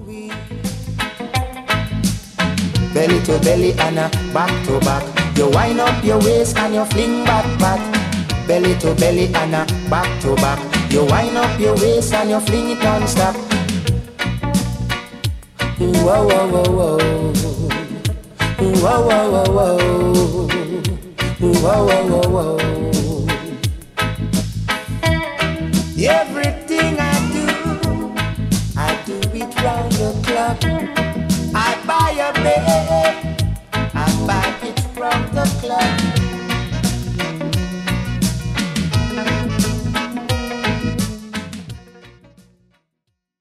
Belly to belly and a back to back. You wind up your waist and you fling back back. Belly to belly and a back to back. You wind up your waist and you fling it non-stop. Whoa, whoa, whoa, whoa. Whoa, whoa, whoa, whoa. Whoa, whoa, whoa, whoa.